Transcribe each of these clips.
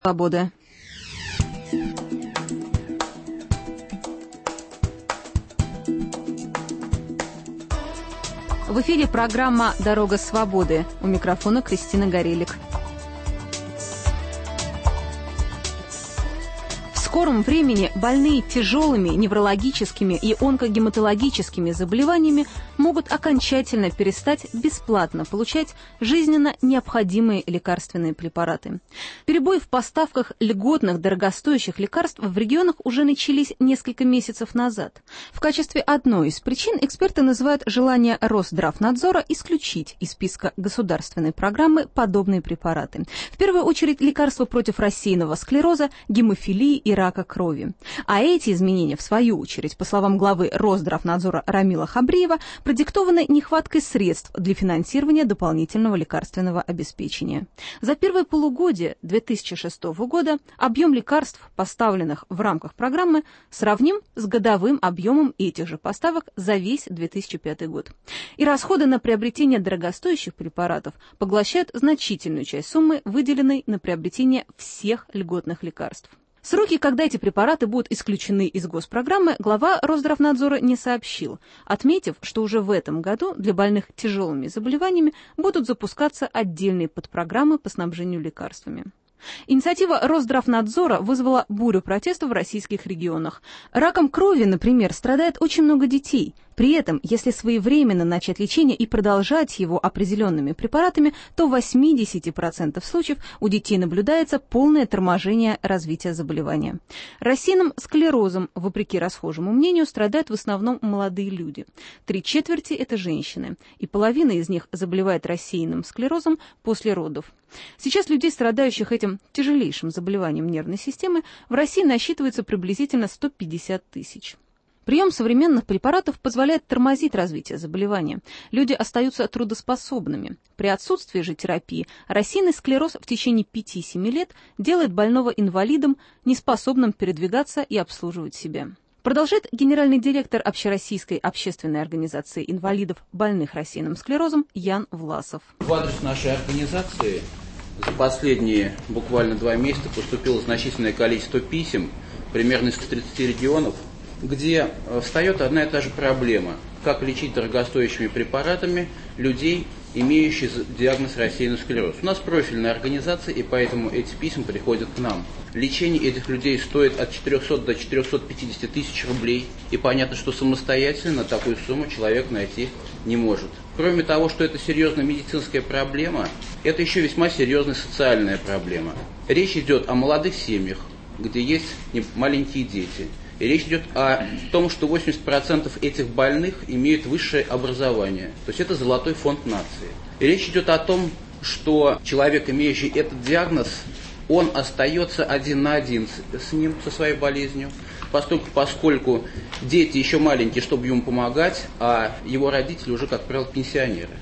Свободы. В эфире программа «Дорога свободы». У микрофона Кристина Горелик. В скором времени больные тяжелыми неврологическими и онкогематологическими заболеваниями могут окончательно перестать бесплатно получать жизненно необходимые лекарственные препараты. Перебои в поставках льготных дорогостоящих лекарств в регионах уже начались несколько месяцев назад. В качестве одной из причин эксперты называют желание Росздравнадзора исключить из списка государственной программы подобные препараты. В первую очередь лекарства против рассеянного склероза, гемофилии и рака крови. А эти изменения, в свою очередь, по словам главы Росздравнадзора Рамила Хабриева, продиктованы нехваткой средств для финансирования дополнительного лекарственного обеспечения. За первое полугодие 2006 года объем лекарств, поставленных в рамках программы, сравним с годовым объемом этих же поставок за весь 2005 год. И расходы на приобретение дорогостоящих препаратов поглощают значительную часть суммы, выделенной на приобретение всех льготных лекарств. Сроки, когда эти препараты будут исключены из госпрограммы, глава Росздравнадзора не сообщил, отметив, что уже в этом году для больных тяжелыми заболеваниями будут запускаться отдельные подпрограммы по снабжению лекарствами. Инициатива Росздравнадзора вызвала бурю протестов в российских регионах. Раком крови, например, страдает очень много детей. При этом, если своевременно начать лечение и продолжать его определенными препаратами, то в 80% случаев у детей наблюдается полное торможение развития заболевания. Рассеянным склерозом, вопреки расхожему мнению, страдают в основном молодые люди. 3/4 – это женщины, и половина из них заболевает рассеянным склерозом после родов. Сейчас людей, страдающих этим тяжелейшим заболеванием нервной системы, в России насчитывается приблизительно 150 тысяч. Прием современных препаратов позволяет тормозить развитие заболевания. Люди остаются трудоспособными. При отсутствии же терапии рассеянный склероз в течение 5-7 лет делает больного инвалидом, неспособным передвигаться и обслуживать себя. Продолжает генеральный директор Общероссийской общественной организации инвалидов, больных рассеянным склерозом, Ян Власов. В адрес нашей организации за последние буквально 2 месяца поступило значительное количество писем, примерно из 30 регионов, где встает одна и та же проблема: как лечить дорогостоящими препаратами людей, имеющих диагноз рассеянный склероз. У нас профильная организация, и поэтому эти письма приходят к нам. Лечение этих людей стоит от 400 до 450 тысяч рублей, и понятно, что самостоятельно такую сумму человек найти не может. Кроме того, что это серьезная медицинская проблема, это еще весьма серьезная социальная проблема. Речь идет о молодых семьях, где есть маленькие дети. И речь идет о том, что 80% этих больных имеют высшее образование. То есть это золотой фонд нации. И речь идет о том, что человек, имеющий этот диагноз, он остается один на один с ним, со своей болезнью, поскольку дети еще маленькие, чтобы ему помогать, а его родители уже, как правило, пенсионеры.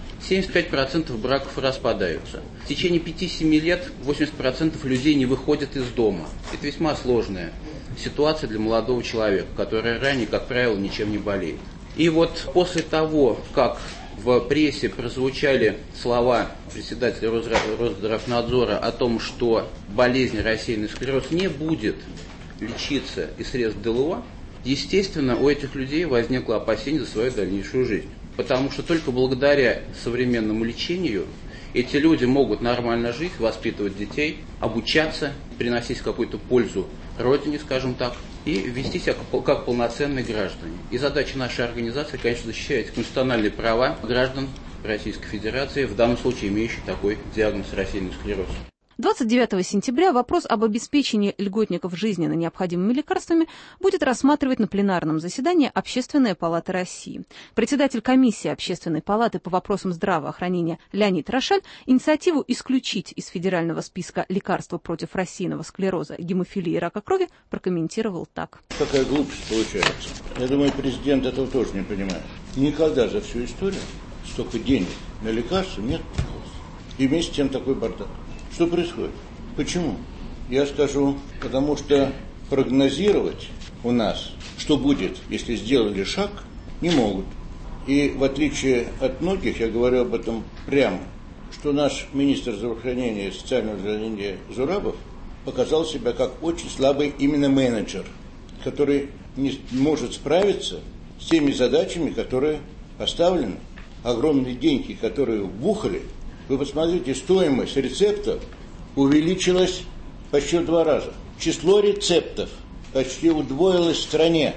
75% браков распадаются. В течение 5-7 лет 80% людей не выходят из дома. Это весьма сложная ситуация для молодого человека, который ранее, как правило, ничем не болеет. И вот после того, как в прессе прозвучали слова председателя Росздравнадзора о том, что болезнь рассеянный склероз не будет лечиться из средств ДЛО, естественно, у этих людей возникло опасение за свою дальнейшую жизнь. Потому что только благодаря современному лечению эти люди могут нормально жить, воспитывать детей, обучаться, приносить какую-то пользу родине, скажем так, и вести себя как полноценные граждане. И задача нашей организации, конечно, защищать конституциональные права граждан Российской Федерации, в данном случае имеющих такой диагноз рассеянный склероз. 29 сентября вопрос об обеспечении льготников жизненно необходимыми лекарствами будет рассматривать на пленарном заседании Общественная палата России. Председатель комиссии Общественной палаты по вопросам здравоохранения Леонид Рошаль инициативу исключить из федерального списка лекарства против рассеянного склероза, гемофилии и рака крови прокомментировал так. Какая глупость получается. Я думаю, президент этого тоже не понимает. Никогда за всю историю столько денег на лекарства нет. И вместе с тем такой бардак. Что происходит? Почему? Я скажу, потому что прогнозировать у нас, что будет, если сделали шаг, не могут. И в отличие от многих, я говорю об этом прямо, что наш министр здравоохранения и социального здравоохранения Зурабов показал себя как очень слабый именно менеджер, который не может справиться с теми задачами, которые поставлены. Огромные деньги, которые вбухали. Вы посмотрите, стоимость рецептов увеличилась почти в 2 раза. Число рецептов почти удвоилось в стране.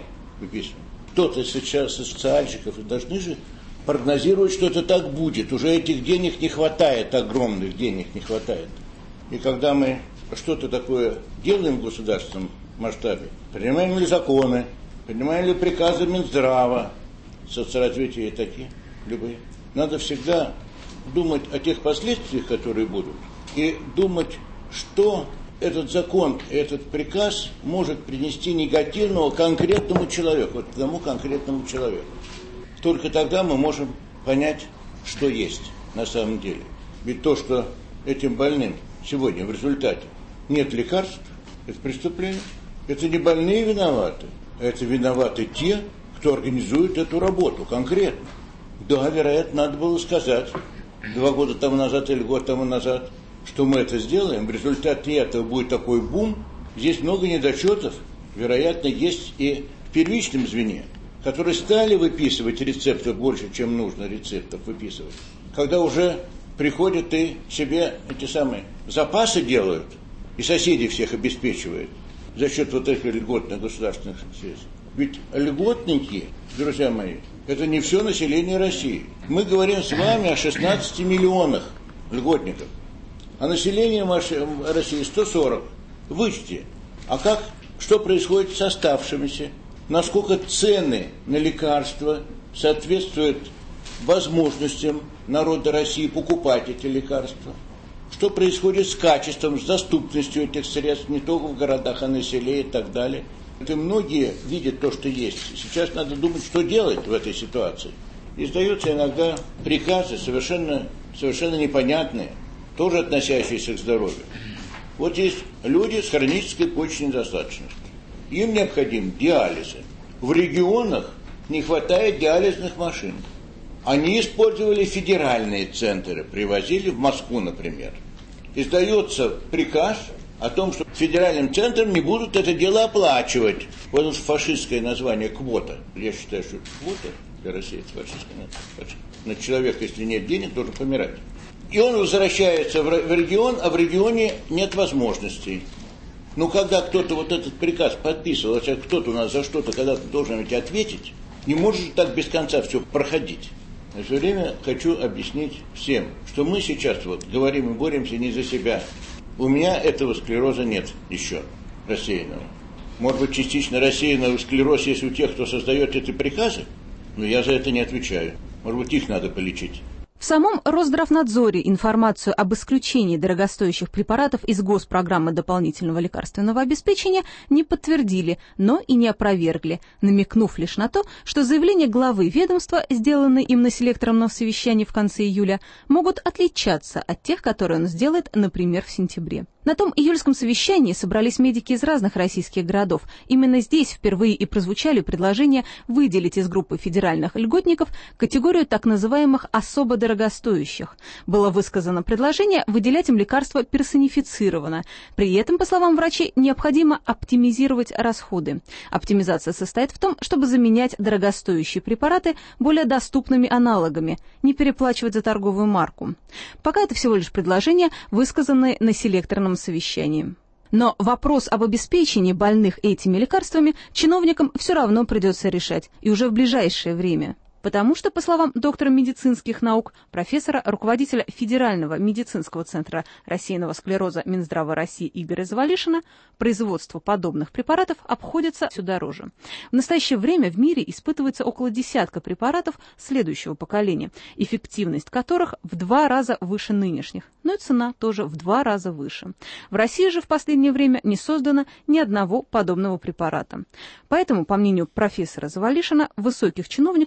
Кто-то сейчас из социальщиков должны же прогнозировать, что это так будет. Уже этих денег не хватает, огромных денег не хватает. И когда мы что-то такое делаем в государственном масштабе, принимаем ли законы, принимаем ли приказы Минздрава, соцразвития такие, любые, надо всегда думать о тех последствиях, которые будут, и думать, что этот закон, этот приказ может принести негативного конкретному человеку, вот тому конкретному человеку. Только тогда мы можем понять, что есть на самом деле. Ведь то, что этим больным сегодня в результате нет лекарств, это преступление. Это не больные виноваты, а это виноваты те, кто организует эту работу конкретно. Да, вероятно, надо было сказать 2 года тому назад или год тому назад, что мы это сделаем. В результате этого будет такой бум. Здесь много недочетов, вероятно, есть и в первичном звене, которые стали выписывать рецепты больше, чем нужно рецептов выписывать. Когда уже приходят и себе эти самые запасы делают, и соседи всех обеспечивают за счет вот этих льготных государственных средств. Ведь льготники, друзья мои, это не все население России. Мы говорим с вами о 16 миллионах льготников. А население России 140. Вычти. А что происходит с оставшимися? Насколько цены на лекарства соответствуют возможностям народа России покупать эти лекарства? Что происходит с качеством, с доступностью этих средств, не только в городах, а на селе и так далее? Это многие видят то, что есть. Сейчас надо думать, что делать в этой ситуации. Издаются иногда приказы совершенно непонятные, тоже относящиеся к здоровью. Вот есть люди с хронической почечной недостаточностью. Им необходим диализы. В регионах не хватает диализных машин. Они использовали федеральные центры, привозили в Москву, например. Издается приказ о том, что федеральным центрам не будут это дело оплачивать. Вот это фашистское название квота. Я считаю, что квота для России это фашистское. На человека, если нет денег, должен помирать. И он возвращается в регион, а в регионе нет возможностей. Но когда кто-то вот этот приказ подписывал, если кто-то у нас за что-то когда-то должен ведь ответить, не может так без конца все проходить. Я все время хочу объяснить всем, что мы сейчас вот говорим и боремся не за себя. У меня этого склероза нет еще рассеянного. Может быть, частично рассеянного склероз есть у тех, кто создает эти приказы, но я за это не отвечаю. Может быть, их надо полечить. В самом Росздравнадзоре информацию об исключении дорогостоящих препаратов из госпрограммы дополнительного лекарственного обеспечения не подтвердили, но и не опровергли, намекнув лишь на то, что заявления главы ведомства, сделанные им на селекторном совещании в конце июля, могут отличаться от тех, которые он сделает, например, в сентябре. На том июльском совещании собрались медики из разных российских городов. Именно здесь впервые и прозвучали предложения выделить из группы федеральных льготников категорию так называемых особо дорогостоящих. Было высказано предложение выделять им лекарства персонифицированно. При этом, по словам врачей, необходимо оптимизировать расходы. Оптимизация состоит в том, чтобы заменять дорогостоящие препараты более доступными аналогами, не переплачивать за торговую марку. Пока это всего лишь предложения, высказанные на селекторном совещании. Но вопрос об обеспечении больных этими лекарствами чиновникам все равно придется решать, и уже в ближайшее время. Потому что, по словам доктора медицинских наук, профессора, руководителя Федерального медицинского центра рассеянного склероза Минздрава России Игоря Завалишина, производство подобных препаратов обходится все дороже. В настоящее время в мире испытывается около десятка препаратов следующего поколения, эффективность которых в 2 раза выше нынешних, но и цена тоже в 2 раза выше. В России же в последнее время не создано ни одного подобного препарата. Поэтому, по мнению профессора Завалишина, высоких чиновников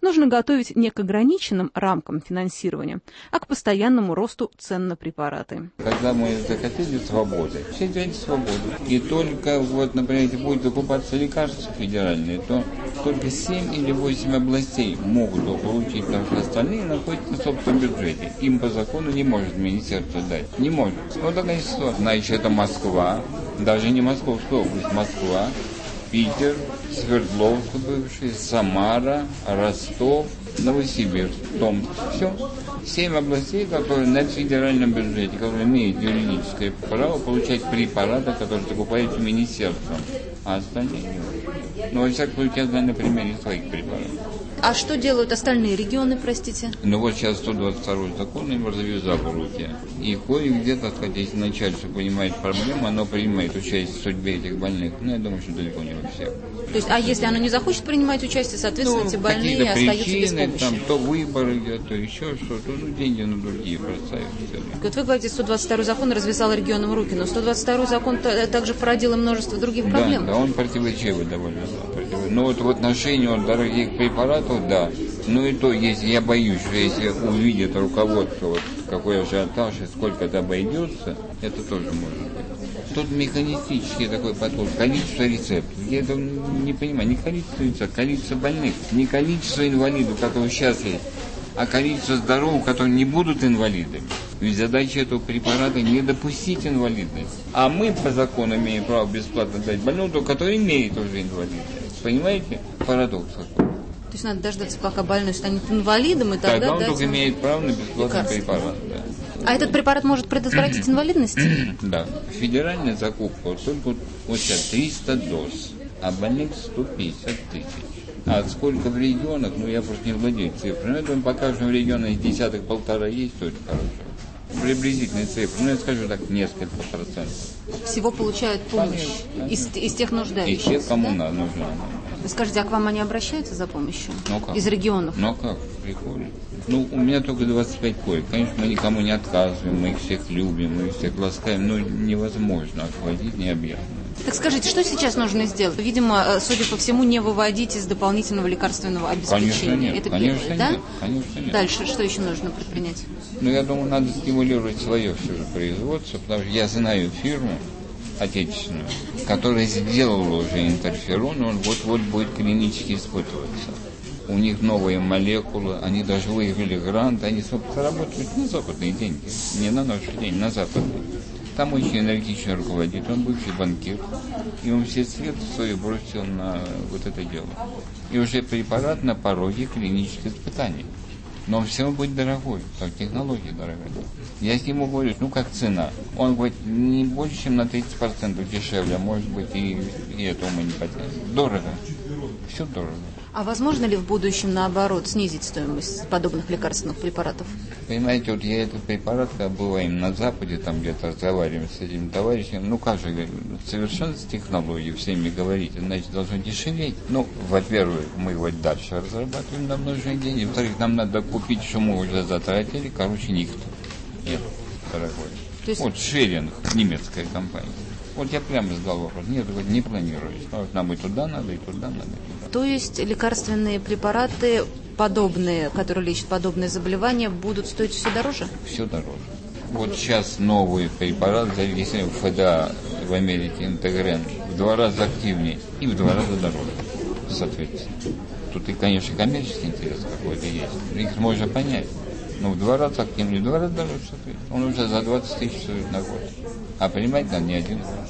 нужно готовить не к ограниченным рамкам финансирования, а к постоянному росту цен на препараты. Когда мы захотели свободы, все дети свободы. И только, вот, например, если будет закупаться лекарства федеральные, то только 7 или 8 областей могут его получить, потому что остальные находятся в собственном бюджете. Им по закону не может министерство дать. Не может. Вот такая ситуация. Значит, это Москва, даже не Московская область, Москва, Питер, Свердловск бывший, Самара, Ростов, Новосибирск, Томск. Все. 7 областей, которые на федеральном бюджете, которые имеют юридическое право получать препараты, которые закупаются министерством, а остальные нет. Но, во всяком случае, я знаю на примере своих препаратов. А что делают остальные регионы, простите? Ну вот сейчас 122 закон им разовью за руки. И кое-где, так сказать, если начальство понимает проблему, оно принимает участие в судьбе этих больных. Но я думаю, что далеко не во всех. То есть, а если оно не захочет принимать участие, соответственно, эти больные остаются причины, без помощи? Там, то выборы идет, то еще что-то, ну, деньги на другие бросают. Вот вы говорите, 122 закон развязал регионам руки, но 122 закон также породил и множество других проблем. Да, он противоречивый довольно. Но вот в отношении дорогих препаратов, да. Ну и то, если я боюсь, что если увидит руководство, вот, какой ажиотаж и сколько это обойдется, это тоже может быть. Тут механистический такой подход, количество рецептов. Я это не понимаю, не количество рецептов, количество больных, не количество инвалидов, которые сейчас есть, а количество здоровых, которые не будут инвалидами. Ведь задача этого препарата не допустить инвалидность. А мы по закону имеем право бесплатно дать больному, который имеет уже инвалидность. Понимаете? Парадокс какой. То есть надо дождаться, пока больной станет инвалидом, и тогда он только имеет право на бесплатный препарат. Да. А этот препарат может предотвратить инвалидность? Да. Федеральная закупка только вот сейчас 300 доз, а больных 150 тысяч. А сколько в регионах, ну я просто не владею цифрами. Но это мы покажем в регионах десяток, полтора есть, то это хорошо. Приблизительные цифры, ну я скажу так, несколько процентов. Всего получают помощь из тех нуждающихся? Из тех, кому нужно. Вы скажите, а к вам они обращаются за помощью? Ну как? Из регионов? Ну как, приходят. Ну, у меня только 25 коек. Конечно, мы никому не отказываем, мы их всех любим, мы их всех ласкаем, но невозможно охватить необъятно. Так скажите, что сейчас нужно сделать? Видимо, судя по всему, не выводить из дополнительного лекарственного обеспечения. Конечно нет, это конечно первое, нет, да? конечно нет. Дальше что еще нужно предпринять? Ну, я думаю, надо стимулировать свое все же производство, потому что я знаю фирму отечественную, которая сделала уже интерферон, он вот-вот будет клинически испытываться. У них новые молекулы, они даже выиграли грант, они работают на западные деньги, не на наши деньги, на западные. Там очень энергично руководит, он бывший банкир, и он все средства свои бросил на вот это дело. И уже препарат на пороге клинических испытаний. Но он все равно будет дорогой, как технология дорогая. Я с ним говорю, ну как цена? Он говорит, не больше, чем на 30% дешевле, а может быть и этого мы не потянем. Дорого. Все дорого. А возможно ли в будущем, наоборот, снизить стоимость подобных лекарственных препаратов? Понимаете, вот я этот препарат, когда бываем на Западе, там где-то разговариваем с этими товарищами, ну как же, совершенствовать технологии, всеми говорите, значит, должно дешеветь. Ну, во-первых, мы его дальше разрабатываем на множные деньги, во-вторых, нам надо купить, что мы уже затратили, короче, никто. Нет, дорогой. То есть... Вот Шеринг, немецкая компания. Вот я прямо задал вопрос. Нет, не планируюсь. Нам и туда надо, и туда надо. И туда. То есть лекарственные препараты, подобные, которые лечат подобные заболевания, будут стоить все дороже? Все дороже. Вот сейчас новый препарат зарегистрирован в ФДА в Америке, Интегрен, в 2 раза активнее и в 2 раза дороже, соответственно. Тут и, конечно, коммерческий интерес какой-то есть. Их можно понять. Но в 2 раза активнее, в 2 раза дороже, соответственно. Он уже за 20 тысяч стоит на год. А принимать надо не один год.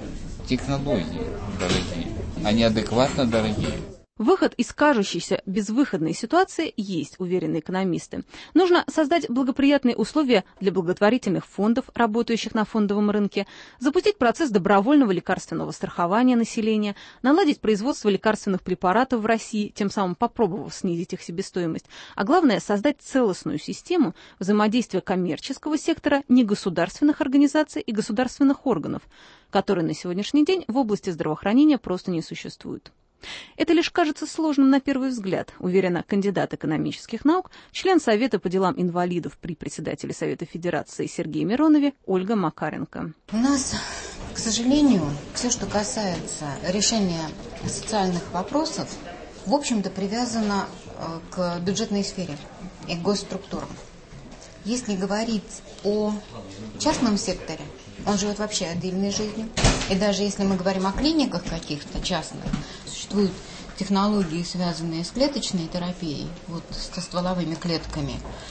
Технологии дорогие, они адекватно дорогие. Выход из кажущейся безвыходной ситуации есть, уверены экономисты. Нужно создать благоприятные условия для благотворительных фондов, работающих на фондовом рынке, запустить процесс добровольного лекарственного страхования населения, наладить производство лекарственных препаратов в России, тем самым попробовав снизить их себестоимость, а главное создать целостную систему взаимодействия коммерческого сектора, негосударственных организаций и государственных органов, которые на сегодняшний день в области здравоохранения просто не существуют. Это лишь кажется сложным на первый взгляд, уверена кандидат экономических наук, член Совета по делам инвалидов при председателе Совета Федерации Сергее Миронове Ольга Макаренко. У нас, к сожалению, все, что касается решения социальных вопросов, в общем-то, привязано к бюджетной сфере и к госструктурам. Если говорить о частном секторе, он живет вообще отдельной жизнью. И даже если мы говорим о клиниках каких-то частных, существуют технологии, связанные с клеточной терапией, вот со стволовыми клетками.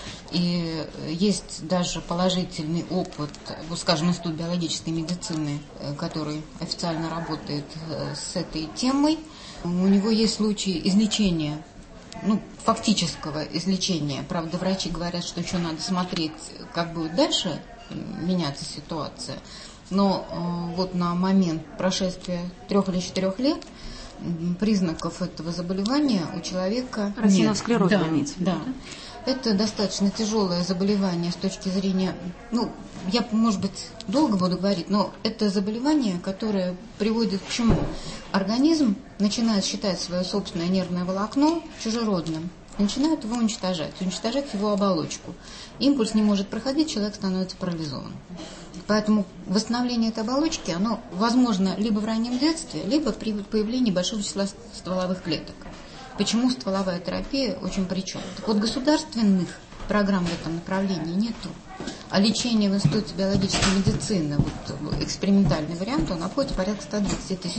И есть даже положительный опыт, вот, скажем, Институт биологической медицины, который официально работает с этой темой. У него есть случаи излечения, фактического излечения. Правда, врачи говорят, что еще надо смотреть, как будет дальше меняться ситуация. Но вот на момент прошествия 3 или 4 лет признаков этого заболевания у человека нет. Склероз, да. Это достаточно тяжелое заболевание с точки зрения, я, может быть, долго буду говорить, но это заболевание, которое приводит к чему? Организм начинает считать свое собственное нервное волокно чужеродным, начинает его уничтожать его оболочку. Импульс не может проходить, человек становится парализован. Поэтому восстановление этой оболочки, оно возможно либо в раннем детстве, либо при появлении большого числа стволовых клеток. Почему стволовая терапия очень причем? Так вот, государственных программ в этом направлении нету. А лечение в Институте биологической медицины, вот экспериментальный вариант, он обходит порядка $120 тысяч.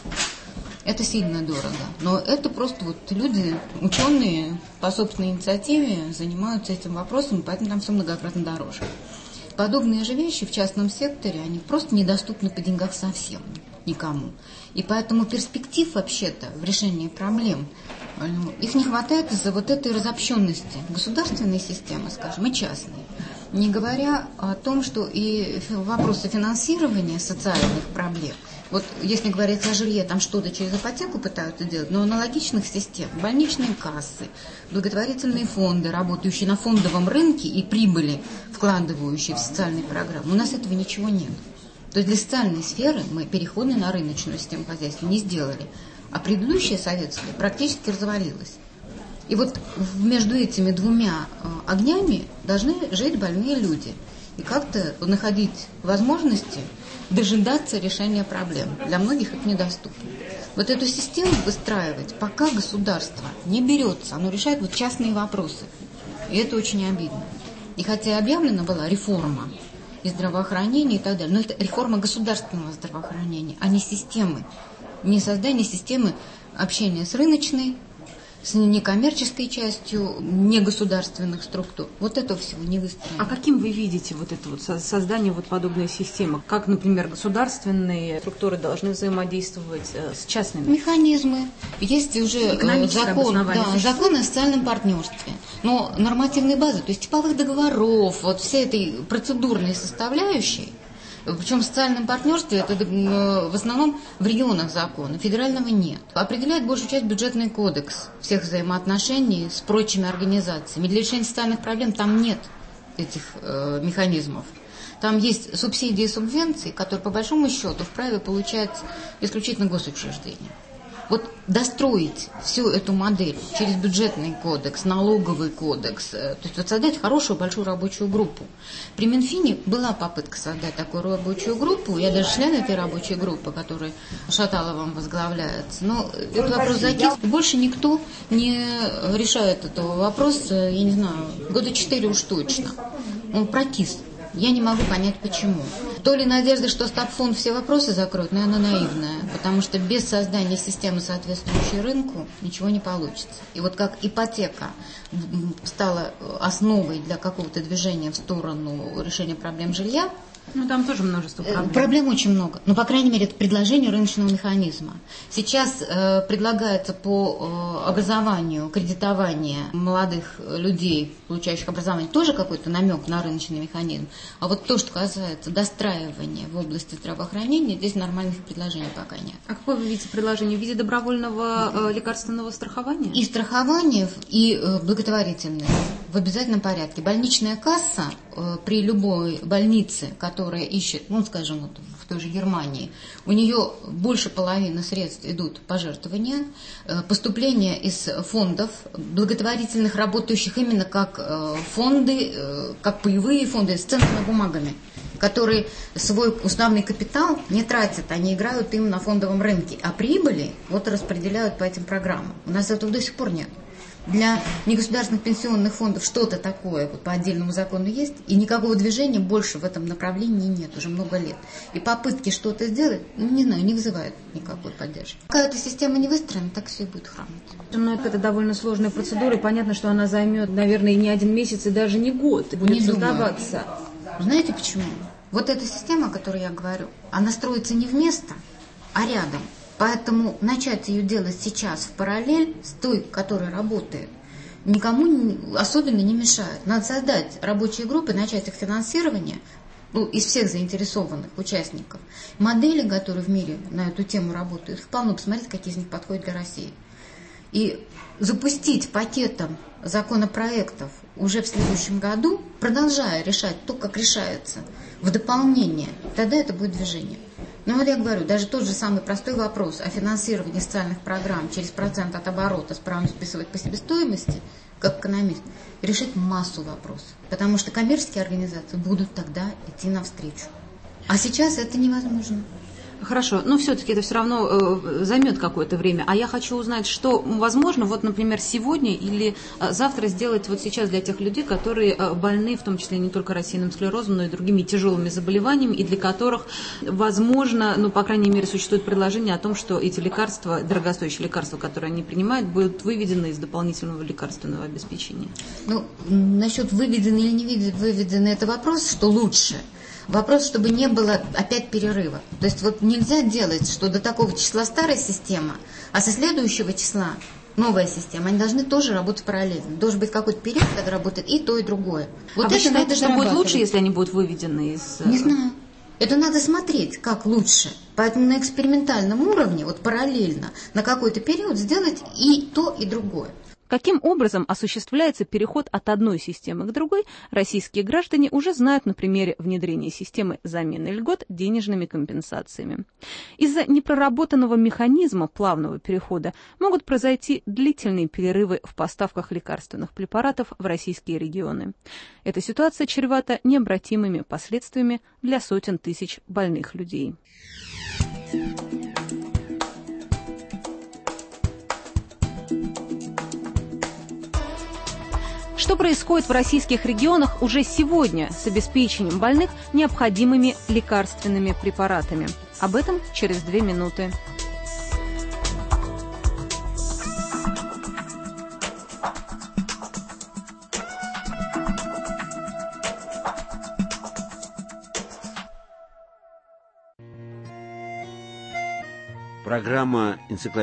Это сильно дорого. Но это просто вот люди, ученые по собственной инициативе занимаются этим вопросом, поэтому там все многократно дороже. Подобные же вещи в частном секторе, они просто недоступны по деньгам совсем никому. И поэтому перспектив вообще-то в решении проблем, их не хватает из-за вот этой разобщенности государственной системы, скажем, и частной. Не говоря о том, что и вопросы финансирования социальных проблем, вот если говорить о жилье, там что-то через ипотеку пытаются делать, но аналогичных систем, больничные кассы, благотворительные фонды, работающие на фондовом рынке и прибыли, вкладывающие в социальные программы, у нас этого ничего нет. То есть для социальной сферы мы переходы на рыночную систему хозяйства не сделали, а предыдущая советская практически развалилась. И вот между этими двумя огнями должны жить больные люди и как-то находить возможности дожидаться решения проблем. Для многих это недоступно. Вот эту систему выстраивать, пока государство не берется, оно решает вот частные вопросы. И это очень обидно. И хотя объявлена была реформа и здравоохранения и так далее, но это реформа государственного здравоохранения, а не системы, не создание системы общения с рыночной, с некоммерческой частью негосударственных структур. Вот этого всего не выстроено. А каким вы видите вот это вот создание вот подобной системы? Как, например, государственные структуры должны взаимодействовать с частными? Механизмы. Есть уже закон о социальном партнерстве. Но нормативной базы, то есть типовых договоров, вот всей этой процедурной составляющей, причем в социальном партнерстве это в основном в регионах закона, федерального нет. Определяет большую часть бюджетный кодекс всех взаимоотношений с прочими организациями. Для решения социальных проблем там нет этих механизмов. Там есть субсидии и субвенции, которые по большому счету вправе получать исключительно госучреждения. Вот достроить всю эту модель через бюджетный кодекс, налоговый кодекс, то есть вот создать хорошую большую рабочую группу. При Минфине была попытка создать такую рабочую группу, я даже член этой рабочей группы, которая Шаталовым возглавляется, но этот вопрос закис. Больше никто не решает этого вопроса, я не знаю, 4 года уж точно. Он прокис. Я не могу понять, почему. То ли надежда, что стабфонд все вопросы закроет, но она наивная, потому что без создания системы, соответствующей рынку, ничего не получится. И вот как ипотека стала основой для какого-то движения в сторону решения проблем жилья, там тоже множество проблем. Проблем очень много. Но, по крайней мере, это предложение рыночного механизма. Сейчас предлагается по образованию, кредитованию молодых людей, получающих образование, тоже какой-то намек на рыночный механизм. А вот то, что касается достраивания в области здравоохранения, здесь нормальных предложений пока нет. А какое вы видите предложение? В виде добровольного лекарственного страхования? И страхование, и благотворительное в обязательном порядке. Больничная касса при любой больнице, которая ищет, скажем, вот в той же Германии, у нее больше половины средств идут пожертвования, поступления из фондов благотворительных, работающих именно как фонды, как паевые фонды с ценными бумагами, которые свой уставный капитал не тратят, они играют им на фондовом рынке, а прибыли вот распределяют по этим программам. У нас этого до сих пор нет. Для негосударственных пенсионных фондов что-то такое вот по отдельному закону есть, и никакого движения больше в этом направлении нет уже много лет. И попытки что-то сделать, не знаю, не вызывают никакой поддержки. Пока эта система не выстроена, так все и будет хромать. Но это довольно сложная процедура, и понятно, что она займет, наверное, и не 1 месяц, и даже не год, и будет создаваться. Знаете почему? Вот эта система, о которой я говорю, она строится не вместо, а рядом. Поэтому начать ее делать сейчас в параллель с той, которая работает, никому особенно не мешает. Надо создать рабочие группы, начать их финансирование из всех заинтересованных участников. Модели, которые в мире на эту тему работают, их полно. Посмотрите, какие из них подходят для России. И запустить пакетом законопроектов уже в следующем году, продолжая решать то, как решается, в дополнение, тогда это будет движение. Но вот я говорю, даже тот же самый простой вопрос о финансировании социальных программ через процент от оборота с правом списывать по себестоимости, как экономист, решить массу вопросов. Потому что коммерческие организации будут тогда идти навстречу. А сейчас это невозможно. Хорошо, но все-таки это все равно займет какое-то время. А я хочу узнать, что возможно, вот, например, сегодня или завтра сделать вот сейчас для тех людей, которые больны, в том числе не только рассеянным склерозом, но и другими тяжелыми заболеваниями, и для которых, возможно, ну, по крайней мере, существует предложение о том, что эти лекарства, дорогостоящие лекарства, которые они принимают, будут выведены из дополнительного лекарственного обеспечения. Ну, насчет выведены или не выведены, это вопрос, что лучше. Вопрос, чтобы не было опять перерыва. То есть вот нельзя делать, что до такого числа старая система, а со следующего числа новая система. Они должны тоже работать параллельно. Должен быть какой-то период, когда работает и то, и другое. Вот вы считаете, что будет лучше, если они будут выведены из... Не знаю. Это надо смотреть, как лучше. Поэтому на экспериментальном уровне, вот параллельно, на какой-то период сделать и то, и другое. Каким образом осуществляется переход от одной системы к другой, российские граждане уже знают на примере внедрения системы замены льгот денежными компенсациями. Из-за непроработанного механизма плавного перехода могут произойти длительные перерывы в поставках лекарственных препаратов в российские регионы. Эта ситуация чревата необратимыми последствиями для сотен тысяч больных людей. Что происходит в российских регионах уже сегодня с обеспечением больных необходимыми лекарственными препаратами? Об этом через 2 минуты. Программа «Энциклопедия